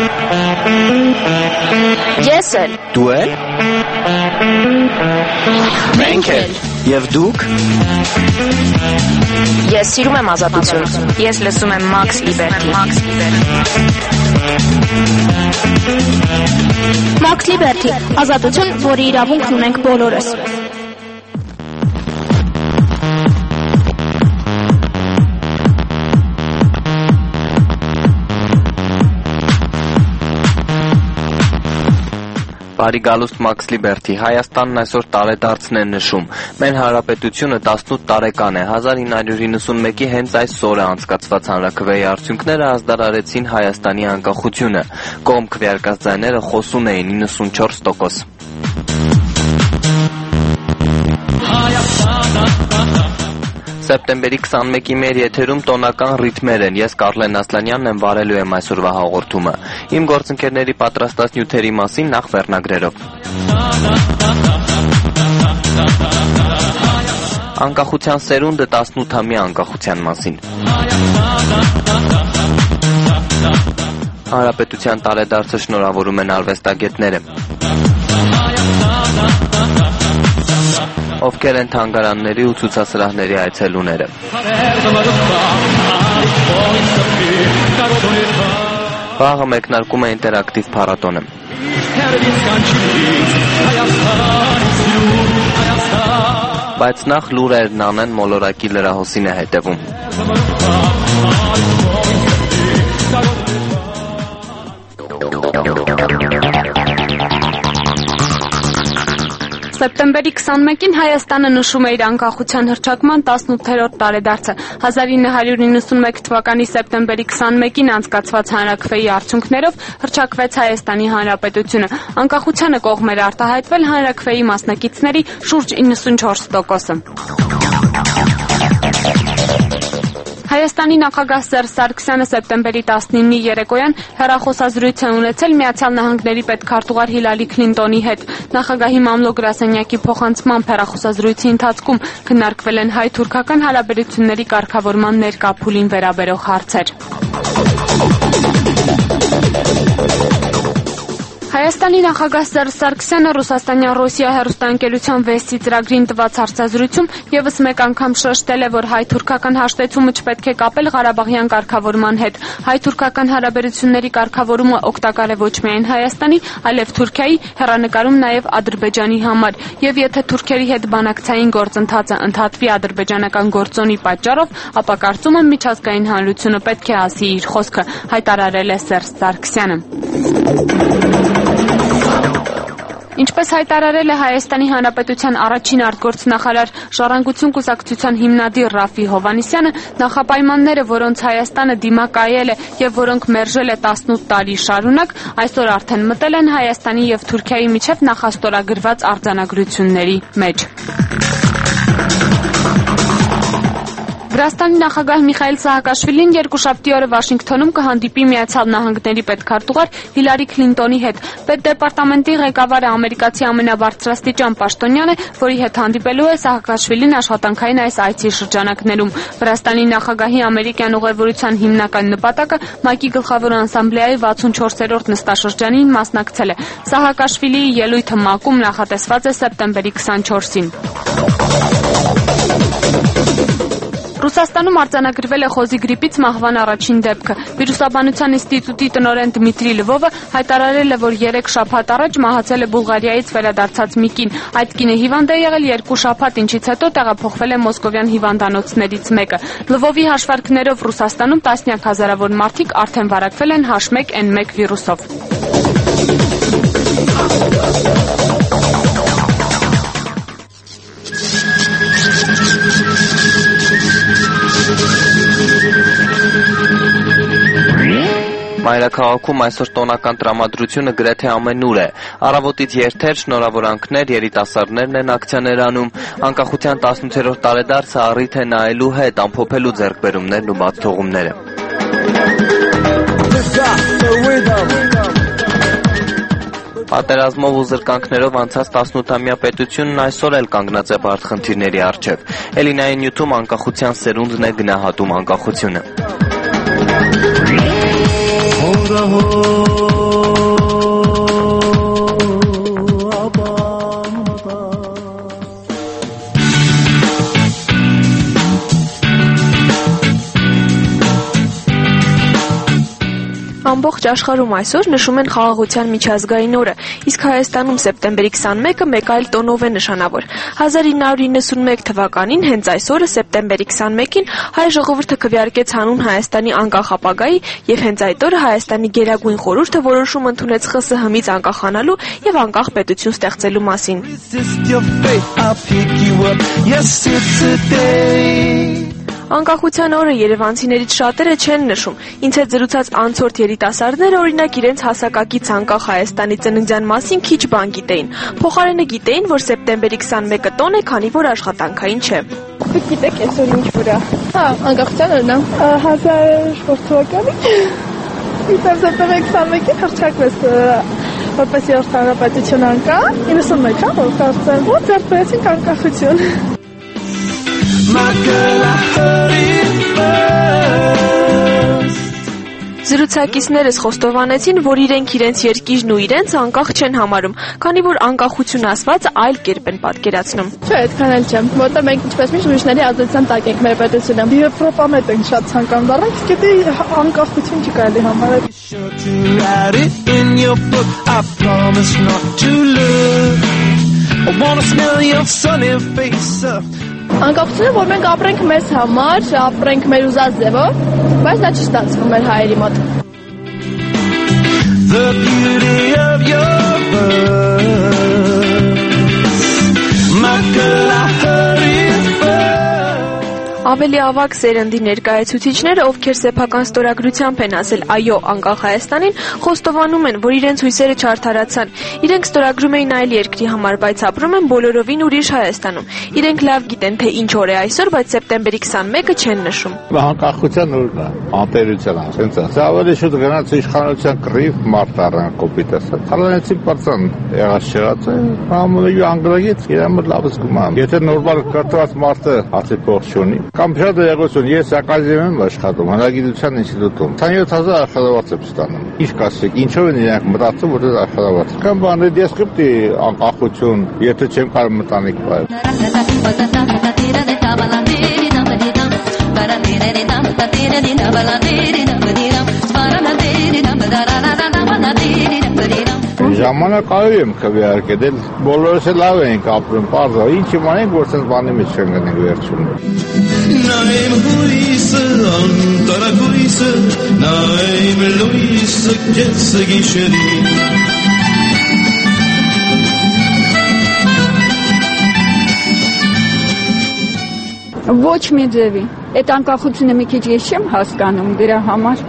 Ես էլ։ Դու էլ։ Մենք էլ։ Եվ դուք։ Ես սիրում եմ ազատություն։ Ես լսում եմ Max Liberty։ Max Liberty, ազատություն, որի իրավունքն ունենք բոլորս։ Բարի գալուստ Max Liberty, Հայաստանն այսօր տարեդարձն է նշում։ Մեր հանրապետությունը 18 տարեկան է, 1991-ի հենց այս օրը անցկացված հանրաքվեի արդյունքները ազդարարեցին Հայաստանի անկախությունը։ Կողմ քվեարկած ձայները խոսուն էին 94%։ Սեպտեմբերի 21-ի մեր եթերում տոնական ռիթմեր են, ես Կարլեն Ասլանյանն եմ, վարելու եմ այսօրվա հաղորդումը։ Իմ գործընկերների պատրաստած նյութերի մասին նախ վերնագրերով։ Անկախության սերունդը 18-ամյա անկախության մասին։ Հանրապետության տարեդարձը շնորհավորում են արվեստագետները։ Ովքեր են թանգարանների ու ցուցասրահների այցելուները։ Վաղը մեկնարկում է ինտերակտիվ փառատոնը։ Բայց նախ լուրերն անեն մոլորակի լրահոսին է հետևում։ Սեպտեմբերի 21-ին Հայաստանը նշում է իր անկախության հռչակման 18-րդ տարեդարձը։ 1991 թվականի սեպտեմբերի 21-ին անցկացված հանրաքվեի արդյունքներով հռչակվեց Հայաստանի Հանրապետությունը։ Անկախությանը կողմ էր արտահայտվել հանրաքվեի մասնակիցների շուրջ 94%-ը։ Հայաստանի նախագահ Սերժ Սարգսյանը սեպտեմբերի 19-ի երեկոյան հեռախոսազրույց է ունեցել Միացյալ Նահանգների պետքարտուղար Հիլարի Քլինտոնի հետ։ Նախագահի մամլո գրասենյակի փոխանցմամբ հեռախոսազրույցի ընթացքում քննարկվել են հայ-թուրքական հարաբերությունների կարգավորման ներկա փուլին վերաբերող հարցեր։ Հայաստանի նախագահ Սերժ Սարգսյանը Ռուսաստանյան Ռոսիա հեռուստաընկերության Վեստի ծրագրին տված հարցազրույցում ևս մեկ անգամ շեշտել է, որ հայ-թուրքական հաշտեցումը չպետք է կապել Ղարաբաղյան կարգավորման հետ։ Հայ-թուրքական հարաբերությունների կարգավորումը օգտակար է ոչ միայն Հայաստանի, այլև Թուրքիայի, հեռանկարում նաև Ադրբեջանի համար։ Եվ եթե թուրքերի հետ բանակցային գործընթացը ընդհատվի ադրբեջանական գործոնի պատճառով, ապա կարծում եմ միջազգային հանրությունը պետք է ասի իր խոսքը, հայտարարել է Սերժ Սարգսյանը։ Ինչպես հայտարարել է Հայաստանի Հանրապետության առաջին արտգործնախարար Ժառանգություն կուսակցության հիմնադիր Ռաֆի Հովհաննիսյանը, նախապայմանները, որոնց Հայաստանը դիմակայել է եւ որոնք մերժել է 18 տարի շարունակ, այսօր արդեն մտել են Հայաստանի եւ Թուրքիայի միջև նախաստորագրված արձանագրությունների մեջ։ Վրաստանի նախագահ Միխայիլ Սահակաշվիլին երկուշաբթի օրը Վաշինգթոնում կհանդիպի Միացյալ Նահանգների պետքարտուղար Հիլարի Քլինտոնի հետ։ Պետդեպարտամենտի ղեկավարը ամերիկացի ամենաբարձրաստիճան պաշտոնյան է, որի հետ հանդիպելու է Սահակաշվիլին աշխատանքային այս այցի շրջանակներում։ Վրաստանի նախագահի ամերիկյան ուղևորության հիմնական նպատակը ՄԱԿ-ի գլխավոր ասամբլեայի 64-րդ նստաշրջանին մասնակցել է։ Սահակաշվիլիի ելույթը ՄԱԿ-ում նախատեսված է սեպտեմբերի 24-ին։ Ռուսաստանում արձանագրվել է խոզի գրիպից մահվան առաջին դեպքը։ Վիրուսաբանության ինստիտուտի տնօրեն Դմիտրի Լվովը հայտարարել է, որ 3 շաբաթ առաջ մահացել է Բուլղարիայից վերադարձած մի կին։ Այդ կինը հիվանդ է եղել 2 շաբաթ, ինչից հետո տեղափոխվել է մոսկովյան հիվանդանոցներից մեկը։ Լվովի հաշվարկներով Ռուսաստանում տասնյակ հազարավոր մարդիկ արդեն վարակվել են H1N1 վիրուսով։ Մայրաքաղաքում այսօր տոնական տրամադրությունը գրեթե ամենուր է։ Առավոտից երթեր, շնորհավորանքներ, երիտասարդներն են ակցիաներ անում։ Անկախության 18-րդ տարեդարձը առիթ է նայելու հետ, ամփոփելու ձեռքբերումներն ու բացթողումները։ Պատերազմով ու զրկանքներով անցած 18-ամյա պետությունն այսօր էլ կանգնած է բարդ խնդիրների առջև։ Էլինայի նյութում անկախության սերունդն է գնահատում անկախությունը։ Ամբողջ աշխարհում այսօր նշում են խաղաղության միջազգային օրը, իսկ Հայաստանում սեպտեմբերի 21-ը մեկ այլ տոնով է նշանավոր։ 1991 թվականին հենց այս օրը սեպտեմբերի 21-ին հայ ժողովուրդը քվեարկեց հանուն Հայաստանի անկախ ապագայի եւ հենց այդ օրը Հայաստանի Գերագույն խորհուրդը որոշում ընդունեց ԽՍՀՄ-ից անկախանալու եւ անկախ պետություն ստեղծելու մասին։ Անկախության օրը երևանցիներից շատերը չեն նշում։ Ինձ հետ զրուցած անցորդ երիտասարդները օրինակ իրենց հասակակից անկախ Հայաստանի ծննդյան մասին քիչ բան գիտեին։ Փոխարենը գիտեին, որ սեպտեմբերի 21-ը տոն է, քանի որ աշխատանքային չէ։ Դուք գիտեք այսօր ինչ որ է։ Հա, անկախության օրն է։ 1400 թվականին։ Իսկ սեպտեմբերի 21-ին հռչակվեց որպես երրորդ հանրապետություն անկախ, 91-ը որ կարծեմ, որ ձեռք բերեցինք անկախություն։ Զրուցակիցներս խոստովանեցին, որ իրենք իրենց երկիրն ու իրենց անկախ չեն համարում, քանի որ անկախություն ասվածը այլ կերպ են պատկերացնում։ Չէ, այդքան էլ չեմ, որտեղ մենք ինչպես միշտ ուրիշների ազդեցության տակ ենք մեր պետությունը։ Եվրոպամետ ենք շատ ցանկանում դառնալ, իսկ դա անկախություն չի կարելի համարել։ Անկախությունը, որ մենք ապրենք մեզ համար, ապրենք մեր ուզած ձևով, բայց դա չի ստացվում մեր հայերի մոտ։ The beauty of your words, my girl, I heard it first. Ավելի ավագ սերնդի ներկայացուցիչները, ովքեր սեփական ստորագրությամբ են ասել այո անկախ Հայաստանին, խոստովանում են, որ իրենց հույսերը չարդարացան։ Իրենք ստորագրում էին այլ երկրի համար, բայց ապրում են բոլորովին ուրիշ Հայաստանում։ Իրենք լավ գիտեն, թե ինչ օր է այսօր, բայց սեպտեմբերի 21-ը չեն նշում։ Անկախության օրն է, անտերության է, ասենց է։ Դա ավելի շուտ գնաց իշխանության կռիվ մարդ առան կոպիտ ասած։ Հալանեցին բարձան եղած չեղած է, համոյի անգլագից իրեն մոտ լավ զգում եմ։ Եթե նորմալ կրթված մարդը ասի փող չունի, կամ շատ եղություն, ես ակադեմիայում եմ աշխատում, հանրագիտության ինստիտուտում։ 27000 աշխատավարձ եմ ստանում։ Ինչ կասեք, ինչով են իրենք մտածում, որ դա աշխատավարձ։ Կամ բանը դեսկրիպտի անկախություն, եթե չեմ կարող մտանիք բայ։ Ժամանակայով եմ քվեարկել, բոլորս էլ լավ ենք ապրում, պարզ է, ինչ իմանենք, որ սենց բանի մեջ չեն գնենք վերջում։ Նայեմ հույսը, անտարակույսը, նայեմ լույսը, կեսը գիշերի։ Ոչ մի ձևի, այդ անկախությունը մի քիչ ես չեմ հասկանում դրա համար։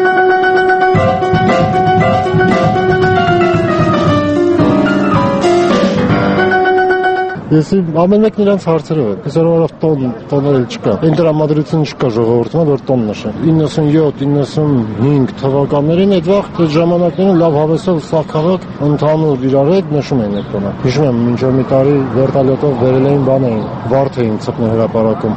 Ես ամեն մեկն իրանց հարցերով է։ Այսօր տոնել չկա։ Այն դրամատրություն չկա ժողովրդում, որ տոն նշեն։ 97-95 թվականներին այդ վաղ ժամանակներում լավ հավեսով սա քաղաք ընդհանուր իրար հետ նշում էին այդ տոնը։ Հիշում եմ, մինչև մի տարի վերտալյոտով վերել էին բան էին, վարդ էին ցկնել հրապարակում։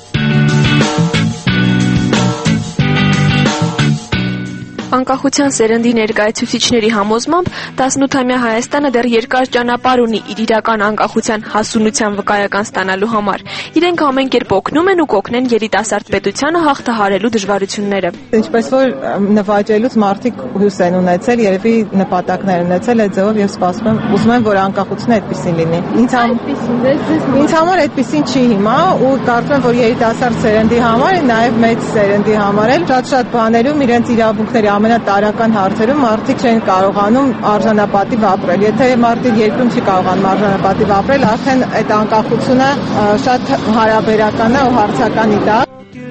Անկախության սերնդի ներկայացուցիչների համոզմամբ 18-ամյա Հայաստանը դեռ երկար ճանապարհ ունի իր իրական անկախության հասունության վկայական ստանալու համար։ Իրենք ամեն կերպ օգնում են ու կօգնեն երիտասարդ պետությանը հաղթահարելու դժվարությունները։ Ինչպես որ նվաճելուց մարդիկ հույս են ունեցել, երևի նպատակներ ունեցել այդ ձևով եւ սպասում եմ, ուզում եմ, որ անկախությունը այդպեսին լինի։ Ինձ համար այդպեսին չի հիմա ու կարծում եմ, որ երիտասարդ սերնդի համար, նաեւ մեծ սերնդի համար էլ շատ բաներում իրենց իրավունքների ամենատարրական հարցերում մարդիկ չեն կարողանում արժանապատիվ ապրել։ Եթե մարդիկ երկրում չի կարողանում արժանապատիվ ապրել, արդեն այդ անկախությունը շատ հարաբերական է ու հարցականի տակ։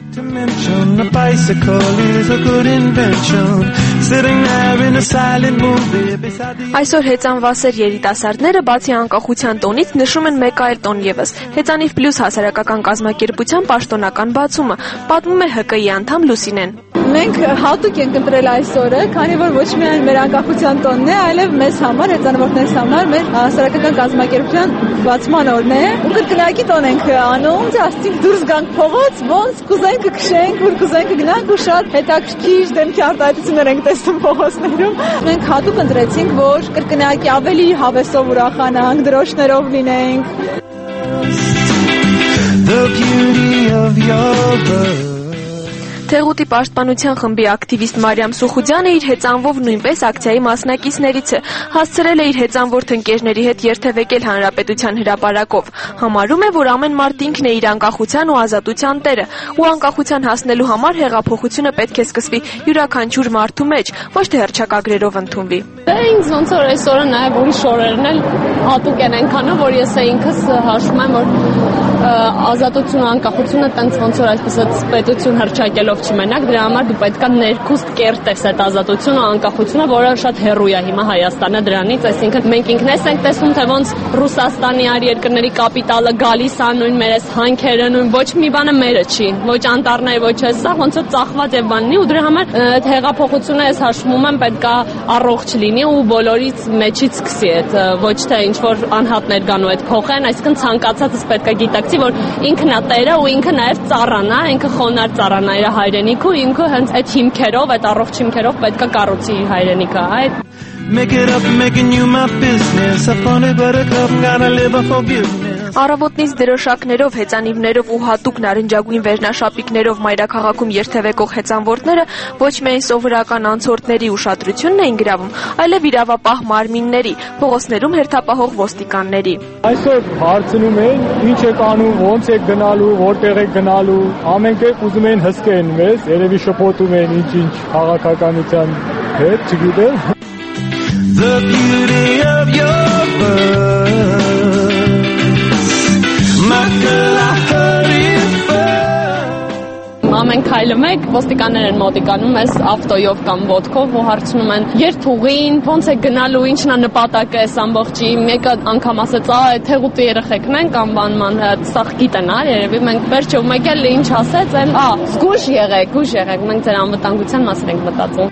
Այսօր հեծանվասեր երիտասարդները բացի անկախության տոնից նշում են մեկ այլ տոն եւս՝ Հեծանիվ պլյուս հասարակական կազմակերպության պաշտոնական բացումը, պատմում է ՀԿ-ի անդամ Լուսինեն։ Մենք հատուկ ենք ընտրել այս օրը, քանի որ ոչ միայն մեր անկախության տոնն է, այլև մեզ համար, հեծանվորդներս համար մեր հասարակական կազմակերպության բացման օրն է։ Ու կրկնակի տոն ենք անում, ասենք դուրս գանք փողոց, ոնց կուզենք քշենք, որ կուզենք գնանք ու շատ հետաքրքիր դեմքի արտահայտություններ ենք տեսնում փողոցներում։ Մենք հատուկ ընտրեցինք, որ կրկնակի ավելի հավեսով ուրախանանք, դրոշներով լինենք։ The beauty of your birth. Թեղուտի պաշտպանության խմբի ակտիվիստ Մարիամ Սուխուդյանը իր հեծանվով նույնպես ակցիայի մասնակիցներից է, հասցրել է իր հեծանվորդ ընկերների հետ երթևեկել Հանրապետության հրապարակով։ Համարում է, որ ամեն մարդ ինքն է իր անկախության ու ազատության տերը, ու անկախության հասնելու համար հեղափոխությունը պետք է սկսվի յուրաքանչյուր մարդու մեջ, ոչ թե հռչակագրերով ընդունվի։ Ինձ ոնց որ այսօրը նաև ուրիշ օրերն էլ հատուկ են այնքանով, որ ես ինքս հաշվում եմ, որ ազատությունը, անկախությունը տենց ոնց որ այսպես պետություն հռչակելով չմենակ, դրա համար դու պետքա ներքուստ կերտես այդ ազատությունը, անկախությունը, որը շատ հեռու է հիմա Հայաստանը դրանից, այսինքն մենք ինքնես ենք տեսնում, թե ոնց Ռուսաստանի այլ երկրների կապիտալը գալիս է, նույն մեր այս հանքերը, նույն ոչ մի բանը մերը չի, ոչ անտառները, ոչ էսա, ոնց որ ծախված է բաննի, ու դրա համար այդ հեղափոխությունը ես հաշվում եմ պետքա առողջ լինի ու բոլորից մեջից սկսի այդ ոչ թե ինչ որ անհատներ գանու այդ փոխեն, այսինքն ցանկացածս պետքա գիտակցի, որ ինքն է տերը ու ինքը նաև ծառան է, ինքը խոնար ծառան է իր հայրենիքը, ինքը հենց այդ հիմքերով, այդ առողջ հիմքերով պետքա կառուցի իր հայրենիքը, այդ Make it up, making you my business. Upon a buttercup, gotta live a forgiveness. Առավոտնից դրոշակներով, հեծանիվներով ու հատուկ նարնջագույն վերնաշապիկներով մայրաքաղաքում երթևեկող հեծանվորդները ոչ միայն սովորական անցորդների ուշադրությունն էին գրավում, այլև իրավապահ մարմինների, փողոցներում հերթապահող ոստիկանների։ Այսօր հարցնում են, ինչ եք անում, ոնց եք գնալու, որտեղ եք գնալու, ամենք ուզում են հսկեն մեզ, երևի շփոթում են ինչ-ինչ քաղաքականության հետ, չգիտեմ։ The beauty of your birth. My girl, I heard it first. Ամեն քայլը մեկ ոստիկաններ են մոտիկանում ես ավտոյով կամ ոտքով ու հարցնում են երթուղին, ոնց է գնալու, ինչն է նպատակը այս ամբողջի, մեկը անգամ ասեց, թեղուտի երեխեքն են կամ բանման, սաղ գիտեն, երևի մենք վերջը մեկ էլ ինչ ասեց, զգույշ եղեք, մենք ձեր անվտանգության մասին ենք մտածում։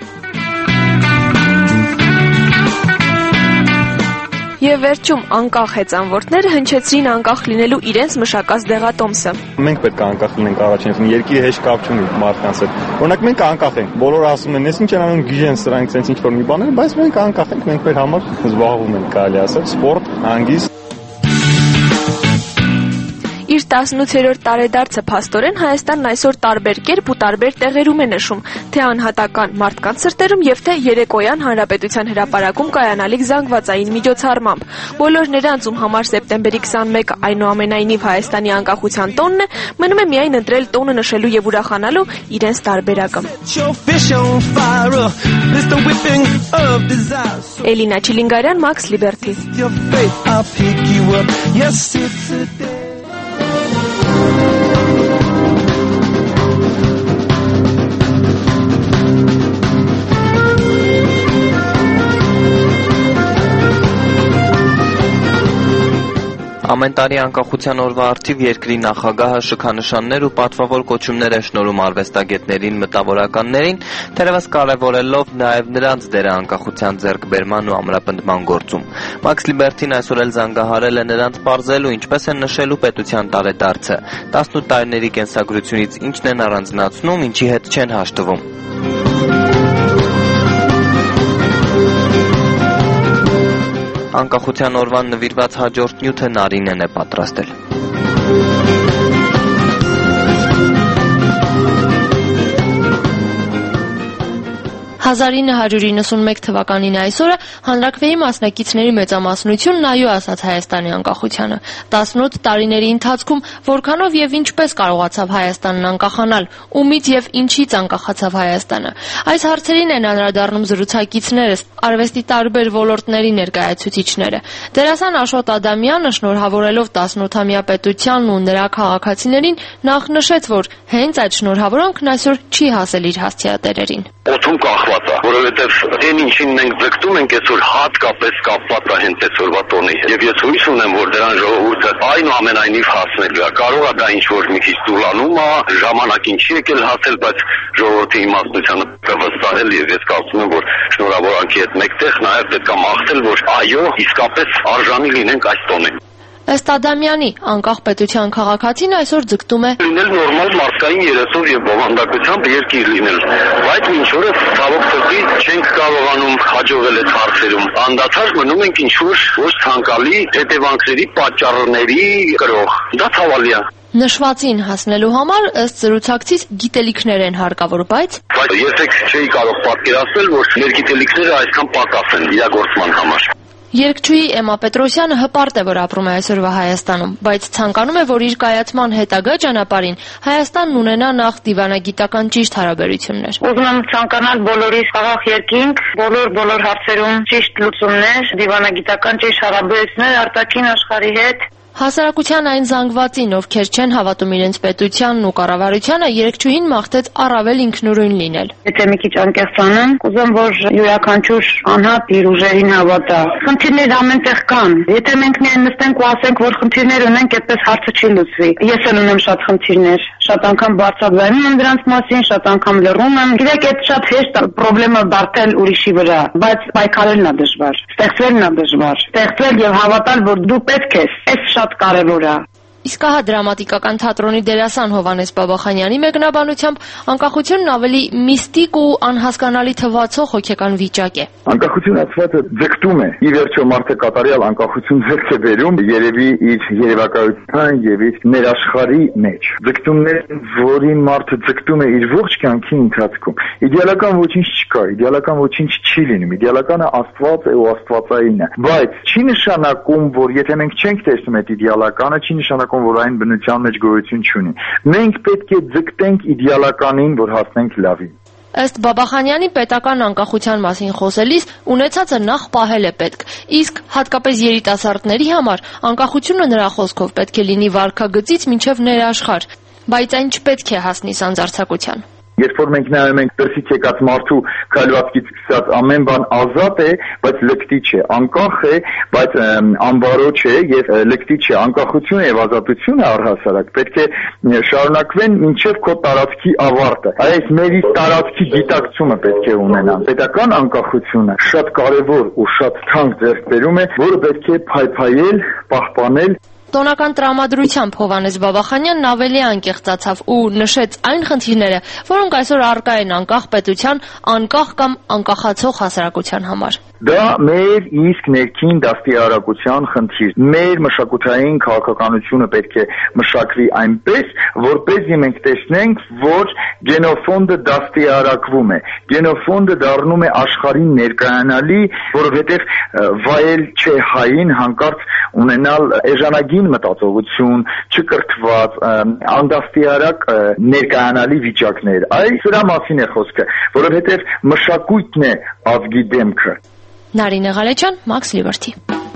Եվ վերջում անկախ հեծանվորդները հնչեցրին անկախ լինելու իրենց մշակած դեղատոմսը։ Մենք պետք է անկախ լինենք առաջինից, երկիրը հեշտ կապ չունի մարդկանց հետ։ Օրինակ մենք անկախ ենք։ Բոլորը ասում են, «Ես ինչ են անում, գիժեն սրանք, sense ինչ որ մի բան են», բայց մենք անկախ ենք, մենք մեր համար զբաղվում ենք, կարելի ասել, սպորտ, հանգիստ։ Իր 18-րդ տարեդարձը փաստորեն Հայաստանն այսօր տարբեր կերպ ու տարբեր տեղերում է նշում, թե անհատական մարդկանց սրտերում եւ թե երեկոյան Հանրապետության հրապարակում կայանալիք զանգվածային միջոցառմամբ։ Բոլոր նրանց, ում համար սեպտեմբերի 21-ը այնուամենայնիվ Հայաստանի անկախության տոնն է, մնում է միայն ընտրել տոնը նշելու եւ ուրախանալու իրենց տարբերակը։ Էլինա Չիլինգարյան, Մաքս Լիբերթի։ Ամեն տարի անկախության օրվա առթիվ երկրի նախագահը շքանշաններ ու պատվավոր կոչումներ է շնորհում արվեստագետներին, մտավորականներին, թերևս կարևորելով նաև նրանց դերը անկախության ձեռքբերման ու ամրապնդման գործում։ Մաքս Լիբերթին այսօր էլ զանգահարել է նրանց պարզելու, ինչպես են նշելու պետության տարեդարձը, 18 տարիների կենսագրությունից ինչն են առանձնացնում, ինչի հետ չեն հաշտվում։ Անկախության օրվան նվիրված հաջորդ նյութը Նարինեն է պատրաստել։ 1991 թվականին այսօրը հանրաքվեի մասնակիցների մեծամասնությունն այո ասաց Հայաստանի անկախությանը։ 18 տարիների ընթացքում որքանով եւ ինչպես կարողացավ Հայաստանն անկախանալ, ումից եւ ինչից անկախացավ Հայաստանը։ Այս հարցերին են անդրադառնում զրուցակիցներս, արվեստի տարբեր ոլորտների ներկայացուցիչները։ Դերասան Աշոտ Ադամյանը շնորհավորելով 18-ամյա պետությանն ու նրա քաղաքացիներին նախ նշեց, որ հենց այդ շնորհավորանքն այսօր չի հասել իր հասցեատերերին։ Օդում կախված է, որովհետև այն ինչին մենք ձգտում ենք այսօր հատկապես կապված է հենց այսօրվա տոնի հետ։ Եվ ես հույս ունեմ, որ դրան ժողովուրդը այնուամենայնիվ հասնելու է։ Կարող է դա ինչ-որ մի քիչ տուլանում է, ժամանակին չի եկել հասել, բայց ժողովրդի իմաստությունը կվստահել եւ ես կարծում եմ, որ շնորհավորանքի հետ մեկտեղ նաև պետք է մաղթել, որ այո, իսկապես արժանի լինենք այս տոնին։ Ըստ Ադամյանի, անկախ պետության քաղաքացին այսօր ձգտում է լինել նորմալ մարդկային երեսով եւ բովանդակությամբ երկիր լինել, բայց ինչ որ ցավոք սրտի չենք կարողանում հաջողել այդ հարցերում։ Անդադար մնում ենք ինչ որ ոչ ցանկալի հետևանքների պատճառների կրող։ Դա ցավալի է։ Նշվածին հասնելու համար ըստ զրուցակցից գիտելիքներ են հարկավոր, բայց երբեք չէի կարող պատկերացնել, որ մեր գիտելիքները այսքան պակաս են իրագործման համար։ Երգչուհի Էմմա Պետրոսյանը հպարտ է, որ ապրում է այսօրվա Հայաստանում, բայց ցանկանում է, որ իր կայացման հետագա ճանապարհին Հայաստանն ունենա նախ դիվանագիտական ճիշտ հարաբերություններ։ Ուզում եմ ցանկանալ բոլորիս խաղաղ երկինք, բոլոր հարցերում ճիշտ լուծումներ, դիվանագիտական ճիշտ հարաբերություններ արտաքին աշխարհի հետ։ Հասարակության այն զանգվածին, ովքեր չեն հավատում իրենց պետությանն ու կառավարությանը, երգչուհին մաղթեց առավել ինքնուրույն լինել։ Եթե մի քիչ անկեղծ անեմ, ուզում որ յուրաքանչյուր անհատ իր ուժերին հավատա։ Խնդիրներ ամենտեղ կան։ Եթե մենք միայն նստենք ու ասենք, որ խնդիրներ ունենք, այդպես հարցը չի լուծվի։ Ես էլ ունեմ շատ խնդիրներ։ Շատ անգամ բարձրացնում եմ դրանց մասին, շատ անգամ լռում եմ։ Գիտեք, այդ շատ հեշտ է խնդրը դարձնել ուրիշի վրա, բայց պայքարելն է դժվար։ Ստեղծվելն է դժվար։ Ստեղծվել եւ հավատալ, որ դու պետք ես, այս շատ կարևոր է։ Իսկ հա դրամատիկական թատրոնի դերասան Հովհաննես Բաբախանյանի մեկնաբանությամբ անկախությունն ավելի միստիկ ու անհասկանալի թվացող հոգեկան վիճակ է։ Անկախություն ասվածը ձգտում է։ Ի վերջո մարդը կատարյալ անկախություն ձեռք է բերում երևի իր երևակայության եւ իր ներաշխարհի մեջ։ Ձգտումներ, որին մարդը ձգտում է իր ողջ կյանքի ընթացքում։ Իդեալական ոչինչ չկա, իդեալական ոչինչ չի լինում։ Իդեալականը Աստված է ու Աստվածային է։ Բայց չի նշանակում, որ եթե մենք չենք տեսնում այդ իդեալականը, չի նշանակում որ այն բնության մեջ գոյություն չունի։ Մենք պետք է ձգտենք իդեալականին, որ հասնենք լավին։ Ըստ Բաբախանյանի պետական անկախության մասին խոսելիս ունեցածը նախ պահել է պետք, իսկ հատկապես երիտասարդների համար անկախությունը նրա խոսքով պետք է լինի վարքագծից մինչև ներաշխարհ, բայց այն չպետք է հասնի սանձարձակության։ Երբ որ մենք նայում ենք դրսից եկած մարդու քայլվածքից սկսած ամեն բան ազատ է, բայց լկտի չէ, անկախ է, բայց անբարոյ չէ եւ լկտի չէ, անկախությունը եւ ազատությունը առհասարակ պետք է շարունակվեն մինչեւ քո տարածքի ավարտը։ Այս մեր տարածքի գիտակցումը պետք է ունենան։ Պետական անկախությունը շատ կարեւոր ու շատ թանկ ձեռքբերում է, որը պետք է փայփայել, պահպանել։ Տոնական տրամադրությամբ Հովհաննես Բաբախանյանն ավելի անկեղծացավ ու նշեց այն խնդիրները, որոնք այսօր առկա են անկախ պետության, անկախ կամ անկախացող հասարակության համար։ Դա մեր իսկ ներքին դաստիարակության խնդիր։ Մեր մշակութային քաղաքականությունը պետք է մշակվի այնպես, որպեսզի մենք տեսնենք, որ գենոֆոնդը դաստիարակվում է։ Գենոֆոնդը դառնում է աշխարհին ներկայանալի, որովհետև վայել չէ հային հանկարծ ունենալ էժանագին մտածողություն, չկրթված, անդաստիարակ ներկայանալի վիճակներ։ Այս դրա մասին է խոսքը, որովհետև մշակույթն է ազգի դեմքը։ Նարինե Ղալեջյան, Max Liberty։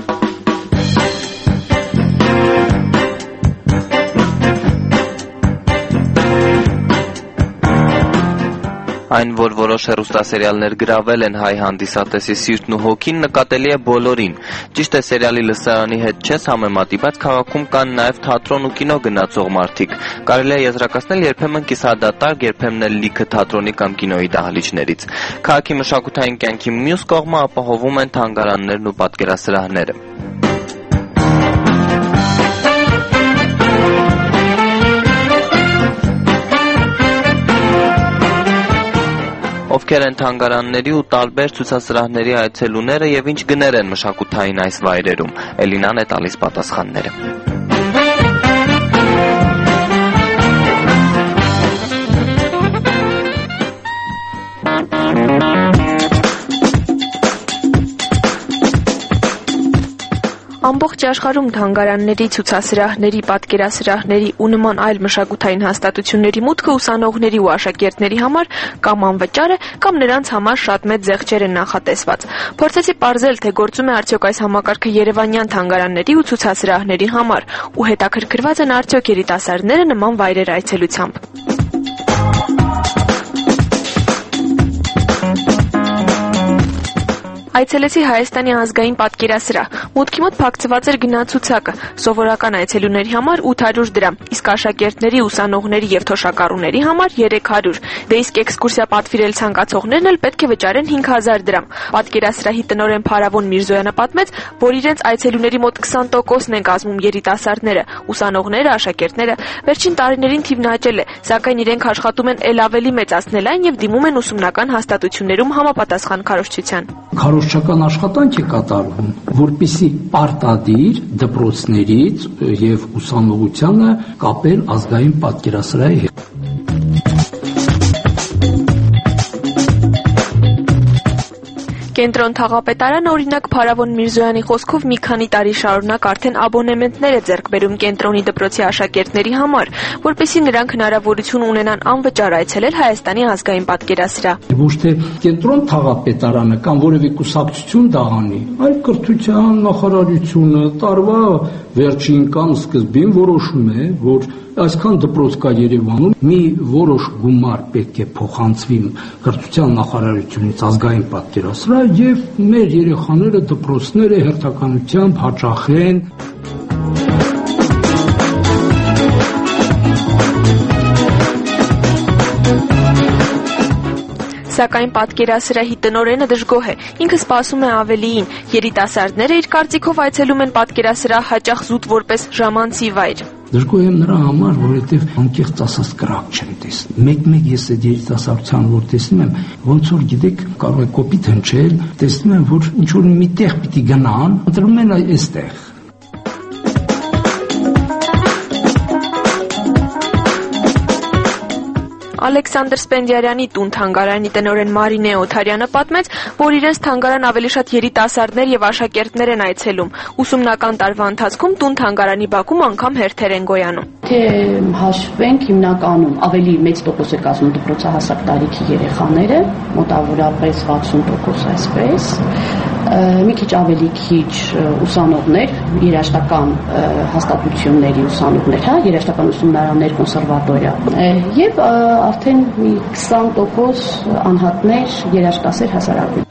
Այն, որ որոշ հեռուստասերիալներ գրավել են հայ հանդիսատեսի սիրտն ու հոգին, նկատելի է բոլորին։ Ճիշտ է, սերիալի լսարանի հետ չես համեմատի, բայց քաղաքում կան նաև թատրոն ու կինո գնացող մարդիկ։ Կարելի է եզրակացնել երբեմն կիսադատարկ, երբեմն էլ լիքը թատրոնի կամ կինոյի դահլիճներից։ Քաղաքի մշակութային կյանքի մյուս կողմը ապահովում են թանգարաններն ու պատկերասրահները։ Ովքեր են թանգարանների ու տարբեր ցուցասրահների այցելուները եւ ինչ գներ են մշակութային այս վայրերում։ Էլինան է տալիս պատասխանները։ Ամբողջ աշխարհում թանգարանների, ցուցասրահների, պատկերասրահների ու նման այլ մշակութային հաստատությունների մուտքը ուսանողների ու աշակերտների համար կամ անվճար է, կամ նրանց համար շատ մեծ զեղչեր են նախատեսված։ Փորձեցի պարզել, թե գործում է արդյոք այս համակարգը երևանյան թանգարանների ու ցուցասրահների համար, ու հետաքրքրված են արդյոք երիտասարդները նման վայրեր այցելությամբ։ Այցելեցի Հայաստանի ազգային պատկերասրահ։ Մուտքի մոտ փակցված էր գնացուցակը։ Սովորական այցելուների համար 800 դրամ, իսկ աշակերտների, ուսանողների եւ թոշակառուների համար 300։ Դե իսկ էքսկուրսիա պատվիրել ցանկացողներն էլ պետք է վճարեն 5000 դրամ։ Պատկերասրահի տնօրեն Փարավոն Միրզոյանը պատմեց, որ իրենց այցելուների մոտ 20%-ն են կազմում երիտասարդները, ուսանողները, աշակերտները։ Վերջին տարիներին թիվն աճել է, սակայն իրենք աշխատում են ել ավելի մեծացնել այն եւ դիմում են ուսումնական հաստատություններում համապատասխան քարոզչության։ Քարոզչական աշխատանք է կատարվում, որպեսզի պարտադիր դպրոցներից եւ ուսանողությանը կապել ազգային պատկերասրահի հետ։ Կենտրոն թաղապետարանը օրինակ Փարավոն Միրզոյանի խոսքով մի քանի տարի շարունակ արդեն աբոնեմենտներ է ձեռք բերում կենտրոնի դպրոցի աշակերտների համար, որպեսզի նրանք հնարավորություն ունենան անվճար այցելել Հայաստանի ազգային պատկերասրահ։ Ոչ թե կենտրոն թաղապետարանը կամ որևէ կուսակցություն դաղանի, այլ կրթության նախարարությունը տարվա վերջին կամ սկզբին որոշում է, որ այսքան դպրոց կա Երևանում, մի որոշ գումար պետք է փոխանցվի կրթության նախարարությունից ազգային պատկերասրահ եւ մեր երեխաները դպրոցները հերթականությամբ հաճախեն։ Սակայն պատկերասրահի տնօրենը դժգոհ է։ Ինքը սպասում է ավելիին։ Երիտասարդները իր կարծիքով այցելում են պատկերասրահ հաճախ զուտ որպես ժամանցի վայր։ Դժգոհ եմ նրա համար, որովհետև անկեղծ ասած կրակ չեմ տեսնում։ Մեկ-մեկ ես այդ երիտասարդության որ տեսնում եմ, ոնց որ գիտեք, կարող է կոպիտ հնչել, տեսնում եմ, որ ինչ որ միտեղ պիտի գնան, ընտրում են այստեղ։ Ալեքսանդր Սպենդիարյանի տուն թանգարանի տնօրեն Մարինե Օթարյանը պատմեց, որ իրենց թանգարան ավելի շատ երիտասարդներ եւ աշակերտներ են այցելում։ Ուսումնական տարվա ընթացքում տուն թանգարանի բակում անգամ հերթեր են գոյանում։ Թե հաշվենք հիմնականում ավելի մեծ տոկոս է կազմում դպրոցահասակ տարիքի երեխաները, մոտավորապես 60% այսպես, մի քիչ ավելի քիչ ուսանողներ, երաժշտական հաստատությունների ուսանողներ, երաժշտական ուսումնարաններ, կոնսերվատորիա, եւ արդեն մի 20% անհատներ երաժշտասեր հասարակություն։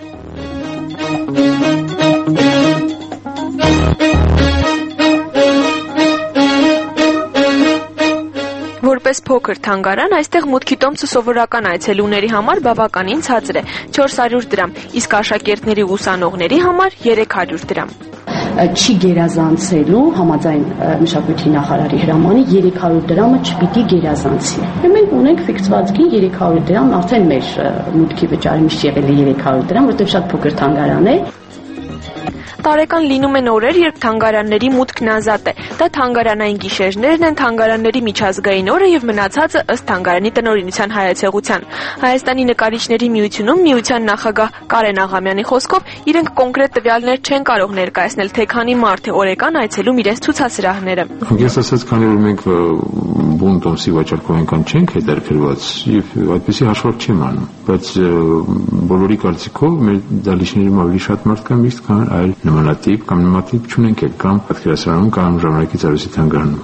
Որպես փոքր թանգարան, այստեղ մուտքի տոմսը սովորական այցելուների համար բավականին ցածր է՝ 400 դրամ, իսկ աշակերտների ու ուսանողների համար 300 դրամ։ Չի գերազանցելու համաձայն մշակույթի նախարարի հրամանի 300 դրամը չպիտի գերազանցի։ Մենք ունենք ֆիքսված գին 300 դրամ, արդեն մեր մուտքի վճարը միշտ եղել է 300 դրամ, որտեղ շատ փոքր թանգարան է։ Տարեկան լինում են օրեր, երբ թանգարանների մուտքն ազատ է։ Դա թանգարանային գիշերներն են, թանգարանների միջազգային օրը եւ մնացածը ըստ թանգարանի տնօրինության հայեցողության։ Հայաստանի նկարիչների միությունում միության նախագահ Կարեն Աղամյանի խոսքով իրենք կոնկրետ տվյալներ չեն կարող ներկայացնել, թե քանի մարդ է օրական այցելում իրենց ցուցասրահները։ Ես ասած, քանի որ մենք բուն տոմսի վաճառքով այնքան չենք հետաքրքրված եւ այդպեսի հաշվարկ չեմ անում, բայց բոլորի կարծիքով մեր դալիչներում ավելի շատ մարդ կա միշտ, քան այլ նմանատիպ կամ նմանատիպ չունենք էլ կամ պատկերասրահում կամ ժամանակից արվեստի թանգարանում։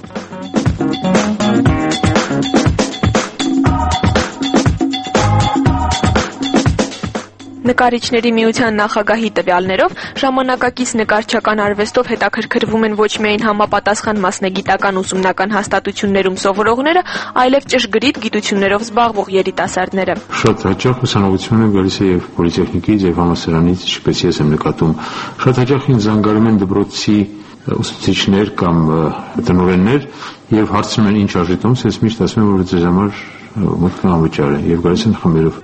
Նկարիչների միության նախագահի տվյալներով ժամանակակից նկարչական արվեստով հետաքրքրվում են ոչ միայն համապատասխան մասնագիտական ուսումնական հաստատություններում սովորողները, այլև ճշգրիտ գիտություններով զբաղվող երիտասարդները։ Շատ հաճախ ուսանողություն են գալիս եւ պոլիտեխնիկից եւ համալսարանից, ինչպես ես եմ նկատում, շատ հաճախ ինձ զանգարում են դպրոցի ուսուցիչներ կամ տնօրեններ եւ հարցնում են ինչ արժի տոմս, ես միշտ ասում եմ, որ ձեզ համար մուտքը անվճար է եւ գալիս են խմբերով։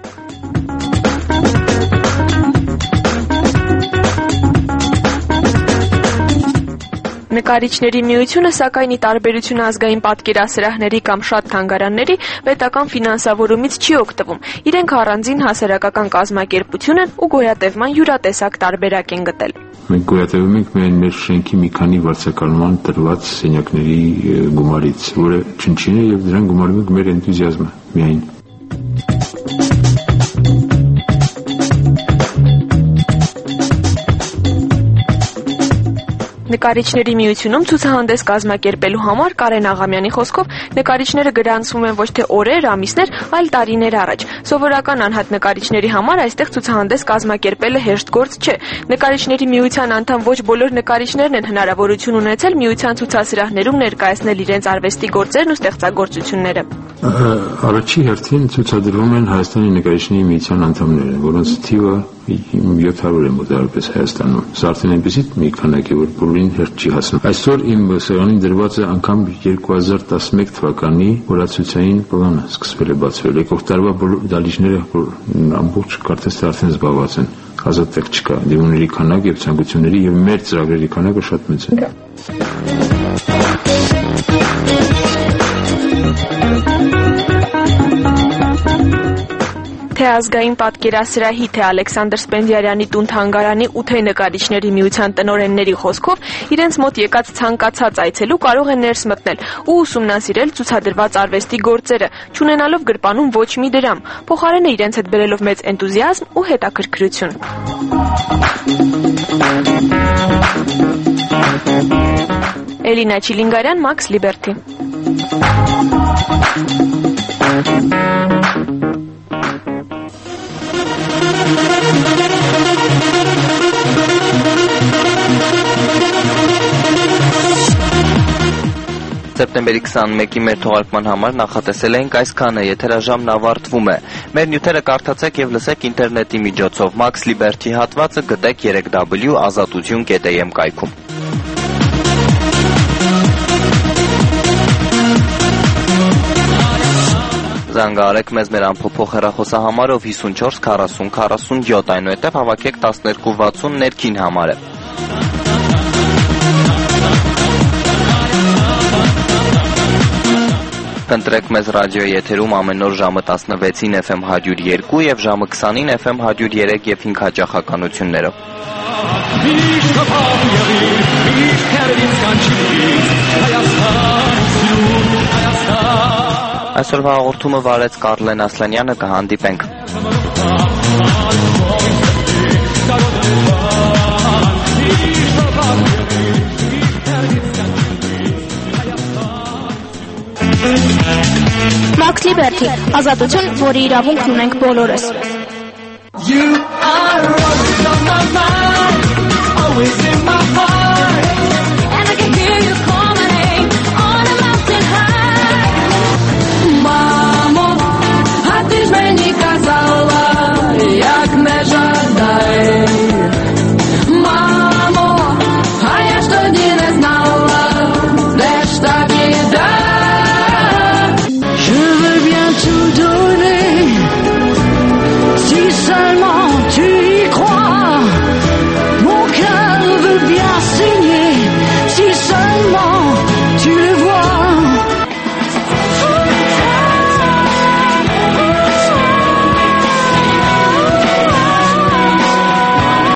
Նկարիչների միությունը, սակայն ի տարբերություն ազգային պատկերասրահների կամ շատ թանգարանների, պետական ֆինանսավորումից չի օգտվում։ Իրենք առանձին հասարակական կազմակերպություն են ու գոյատևման յուրատեսակ տարբերակ են գտել։ Մենք գոյատևում ենք միայն մեր շենքի մի քանի վարձակալման տրված սենյակների գումարից, որը չնչին է եւ դրան գումարում ենք մեր էնտուզիազմը միայն։ Նկարիչների միությունում ցուցահանդես կազմակերպելու համար Կարեն Աղամյանի խոսքով նկարիչները գրանցվում են ոչ թե օրեր, ամիսներ, այլ տարիներ առաջ։ Սովորական անհատ նկարիչների համար այստեղ ցուցահանդես կազմակերպելը հեշտ գործ չէ։ Նկարիչների միության անդամ ոչ բոլոր նկարիչներն են հնարավորություն ունեցել միության ցուցասրահներում ներկայացնել իրենց արվեստի գործերն ու ստեղծագործությունները։ Առաջի հերթին ցուցադրվում են Հայաստանի նկարիչների միության անդամները, որոնց թիվը 700 է մոտավորապես Հայաստանում։ Սա արդեն այնպեսի մի քանակ է, որ բոլորին հերթ չի հասնում։ Այսօր իմ սեղանին դրված է անգամ 2011 թվականի օրացուցային պլանը սկսվել է բացվել։ Եկող տարվա բոլոր դալիճները ամբողջ կարծես թե արդեն զբաղված են։ Ազատ տեղ չկա։ Դիմումների քանակ եւ ցանկությունների եւ մեր ծրագրերի քանակը շատ մեծ է։ Թե ազգային պատկերասրահի, թե Ալեքսանդր Սպենդիարյանի տուն-թանգարանի ու թե նկարիչների միության տնօրենների խոսքով իրենց մոտ եկած ցանկացած այցելու կարող է ներս մտնել ու ուսումնասիրել ցուցադրված արվեստի գործերը, չունենալով գրպանում ոչ մի դրամ, փոխարենը իրենց հետ բերելով մեծ էնտուզիազմ ու հետաքրքրություն։ Էլինա Չիլինգարյան, Մաքս Լիբերթի։ Սեպտեմբերի 21-ի մեր թողարկման համար նախատեսել էինք այսքանը, եթերաժամն ավարտվում է։ Մեր նյութերը կարդացեք եւ լսեք ինտերնետի միջոցով։ Max Liberty հատվածը գտեք 3w.azatutun.am կայքում։ Զանգահարեք մեզ մեր ամփոփող հեռախոսահամարով 54 40 47, այնուհետև հավաքեք 1260 ներքին համարը։ Կընտրեք մեզ ռադիոյի եթերում ամեն օր ժամը 16-ին FM 102 եւ ժամը 20-ին FM 103 եւ 5 հաճախականություններով։ Այսօրվա հաղորդումը վարեց Կարլեն Ասլանյանը, կհանդիպենք։ Max Liberty, ազատություն, որի իրավունքն ունենք բոլորս։ You are always on my mind.